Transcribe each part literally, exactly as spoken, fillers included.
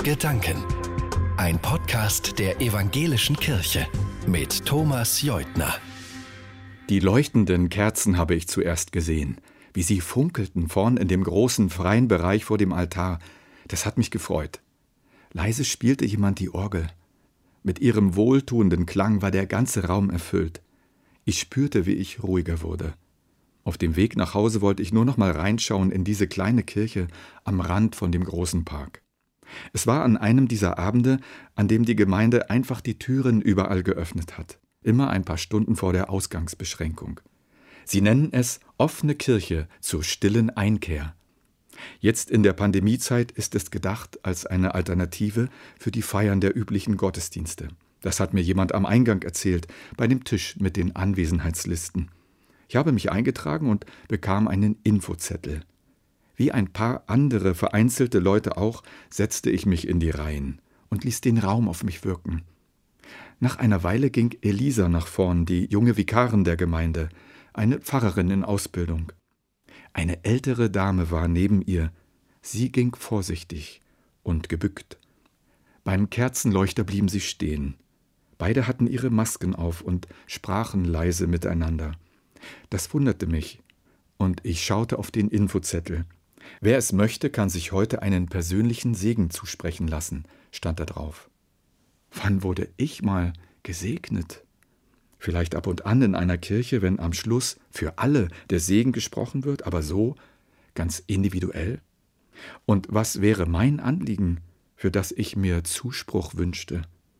Gedanken. Ein Podcast der Evangelischen Kirche mit Thomas Jeutner. Die leuchtenden Kerzen habe ich zuerst gesehen, wie sie funkelten vorn in dem großen freien Bereich vor dem Altar. Das hat mich gefreut. Leise spielte jemand die Orgel. Mit ihrem wohltuenden Klang war der ganze Raum erfüllt. Ich spürte, wie ich ruhiger wurde. Auf dem Weg nach Hause wollte ich nur noch mal reinschauen in diese kleine Kirche am Rand von dem großen Park. Es war an einem dieser Abende, an dem die Gemeinde einfach die Türen überall geöffnet hat. Immer ein paar Stunden vor der Ausgangsbeschränkung. Sie nennen es offene Kirche zur stillen Einkehr. Jetzt in der Pandemiezeit ist es gedacht als eine Alternative für die Feiern der üblichen Gottesdienste. Das hat mir jemand am Eingang erzählt, bei dem Tisch mit den Anwesenheitslisten. Ich habe mich eingetragen und bekam einen Infozettel. Wie ein paar andere vereinzelte Leute auch, setzte ich mich in die Reihen und ließ den Raum auf mich wirken. Nach einer Weile ging Elisa nach vorn, die junge Vikarin der Gemeinde, eine Pfarrerin in Ausbildung. Eine ältere Dame war neben ihr. Sie ging vorsichtig und gebückt. Beim Kerzenleuchter blieben sie stehen. Beide hatten ihre Masken auf und sprachen leise miteinander. Das wunderte mich, und ich schaute auf den Infozettel. Wer es möchte, kann sich heute einen persönlichen Segen zusprechen lassen, stand da drauf. Wann wurde ich mal gesegnet? Vielleicht ab und an in einer Kirche, wenn am Schluss für alle der Segen gesprochen wird, aber so, ganz individuell? Und was wäre mein Anliegen, für das ich mir Zuspruch wünschte?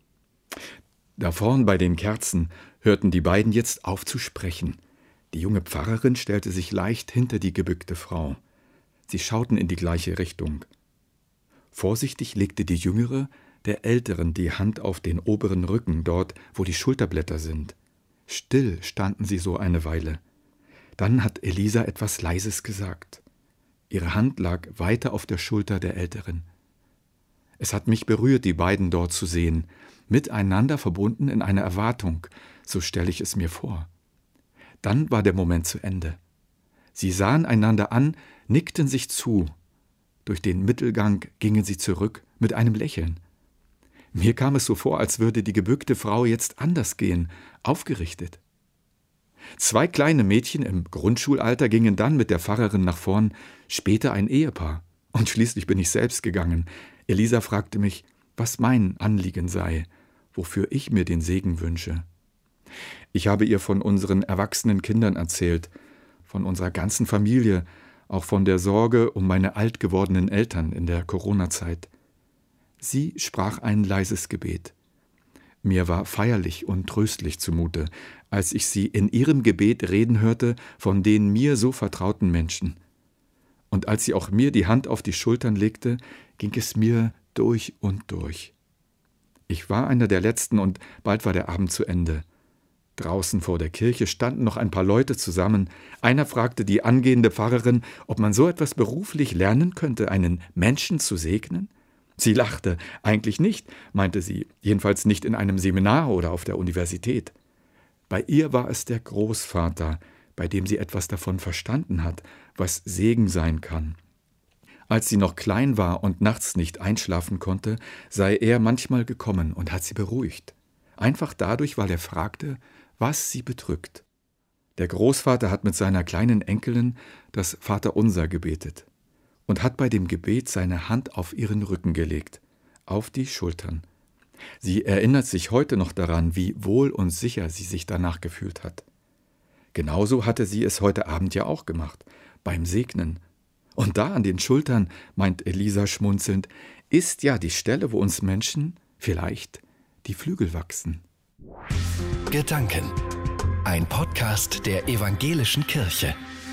Da vorn bei den Kerzen hörten die beiden jetzt auf zu sprechen. Die junge Pfarrerin stellte sich leicht hinter die gebückte Frau. Sie schauten in die gleiche Richtung. Vorsichtig legte die Jüngere der Älteren die Hand auf den oberen Rücken, dort, wo die Schulterblätter sind. Still standen sie so eine Weile. Dann hat Elisa etwas Leises gesagt. Ihre Hand lag weiter auf der Schulter der Älteren. Es hat mich berührt, die beiden dort zu sehen, miteinander verbunden in einer Erwartung, so stelle ich es mir vor. Dann war der Moment zu Ende. Sie sahen einander an, nickten sich zu. Durch den Mittelgang gingen sie zurück mit einem Lächeln. Mir kam es so vor, als würde die gebückte Frau jetzt anders gehen, aufgerichtet. Zwei kleine Mädchen im Grundschulalter gingen dann mit der Pfarrerin nach vorn, später ein Ehepaar. Und schließlich bin ich selbst gegangen. Elisa fragte mich, was mein Anliegen sei, wofür ich mir den Segen wünsche. Ich habe ihr von unseren erwachsenen Kindern erzählt, von unserer ganzen Familie, auch von der Sorge um meine alt gewordenen Eltern in der Corona-Zeit. Sie sprach ein leises Gebet. Mir war feierlich und tröstlich zumute, als ich sie in ihrem Gebet reden hörte von den mir so vertrauten Menschen. Und als sie auch mir die Hand auf die Schultern legte, ging es mir durch und durch. Ich war einer der Letzten und bald war der Abend zu Ende. Draußen vor der Kirche standen noch ein paar Leute zusammen. Einer fragte die angehende Pfarrerin, ob man so etwas beruflich lernen könnte, einen Menschen zu segnen. Sie lachte. Eigentlich nicht, meinte sie, jedenfalls nicht in einem Seminar oder auf der Universität. Bei ihr war es der Großvater, bei dem sie etwas davon verstanden hat, was Segen sein kann. Als sie noch klein war und nachts nicht einschlafen konnte, sei er manchmal gekommen und hat sie beruhigt. Einfach dadurch, weil er fragte, was sie bedrückt. Der Großvater hat mit seiner kleinen Enkelin das Vaterunser gebetet und hat bei dem Gebet seine Hand auf ihren Rücken gelegt, auf die Schultern. Sie erinnert sich heute noch daran, wie wohl und sicher sie sich danach gefühlt hat. Genauso hatte sie es heute Abend ja auch gemacht, beim Segnen. Und da an den Schultern, meint Elisa schmunzelnd, ist ja die Stelle, wo uns Menschen vielleicht die Flügel wachsen. Gedanken. Ein Podcast der Evangelischen Kirche